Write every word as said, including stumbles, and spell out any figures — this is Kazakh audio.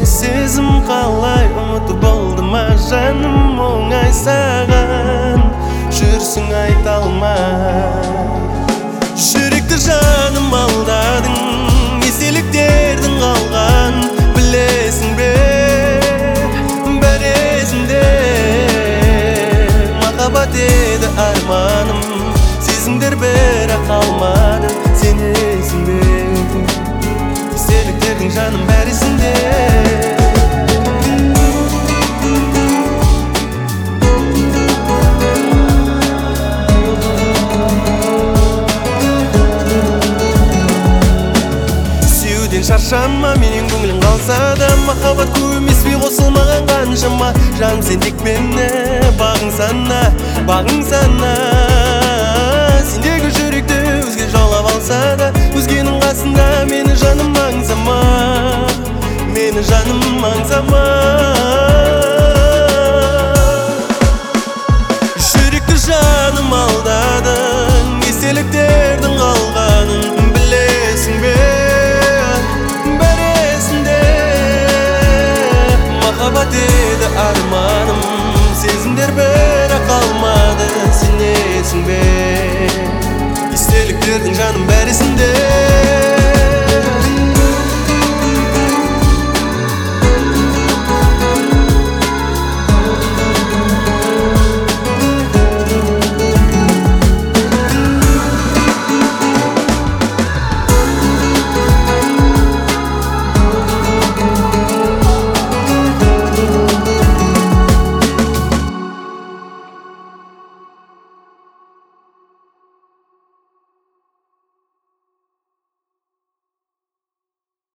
Сезім қалай ұмытып болды ма жаным оңай саған жүрсің айта алмай. Жүректі жаным алдадың, естеліктердің қалған білесің бе бәрі есімде. Махаббат еді арманым, сезімдер бірақ қалмады, сенесің бе естеліктердің жаным бәрі есімде. Шаршама менен көңілің қалса да, махаббат көп емес пе қосылмаған қаншама. Жаным сен тек мені бағың сана, бағың сана. Сендегі жүректі өзге жаулап алса да, өзгенің қасында мені жаным аңсама, мені жаным аңсама. Жүректі жаным алдадың, естеліктердің қалғанын білесің бе махаббат еді арманым, сезімдер бірақ қалмады, сенесің бе естеліктердің жаным